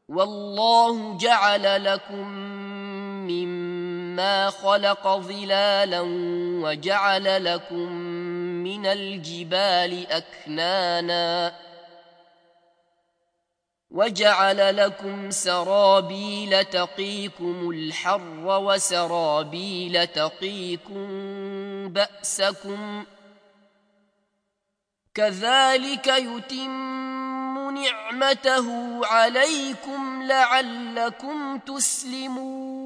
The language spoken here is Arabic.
والله جعل لكم مما خلق ظلالا وجعل لكم من الجبال أكنانا وجعل لكم سرابيل تقيكم الحر وسرابيل تقيكم بأسكم كذلك يتم نعمته عليكم لعلكم تسلمون